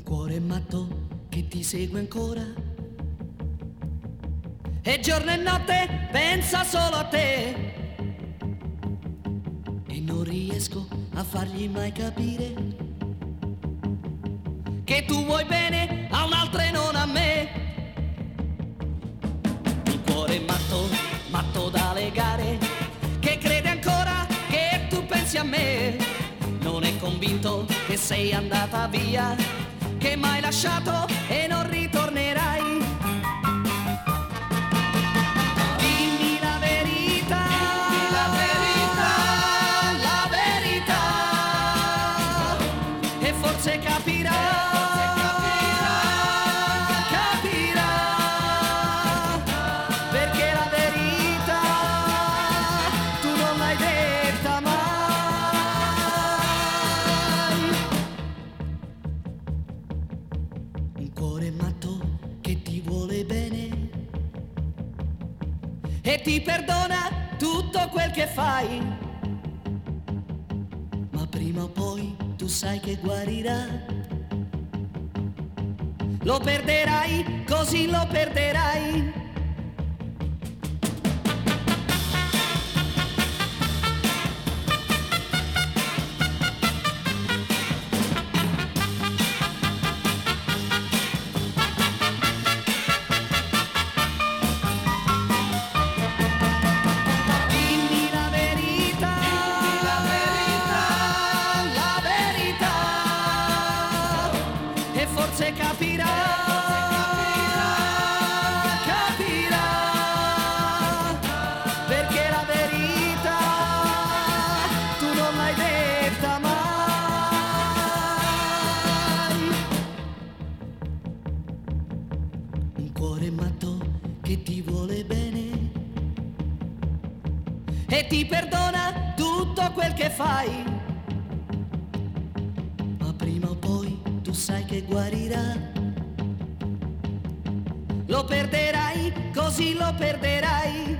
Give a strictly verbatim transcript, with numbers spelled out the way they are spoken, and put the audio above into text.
cuore matto che ti segue ancora e giorno e notte pensa solo a te e non riesco a fargli mai capire che tu vuoi bene a un'altra e non a me. Un cuore matto, matto da legare, che crede ancora che tu pensi a me, non è convinto che sei andata via, che m'hai lasciato e non ritornerai. Dimmi la verità, dimmi la verità, la verità, e forse capirai. E ti perdona tutto quel che fai, ma prima o poi tu sai che guarirà. Lo perderai, così lo perderai. Forse capirà, capirà, perché la verità tu non l'hai detta mai. Un cuore matto che ti vuole bene e ti perdona tutto quel che fai, ma prima o poi tu sai che guarirà. Lo perderai, così lo perderai.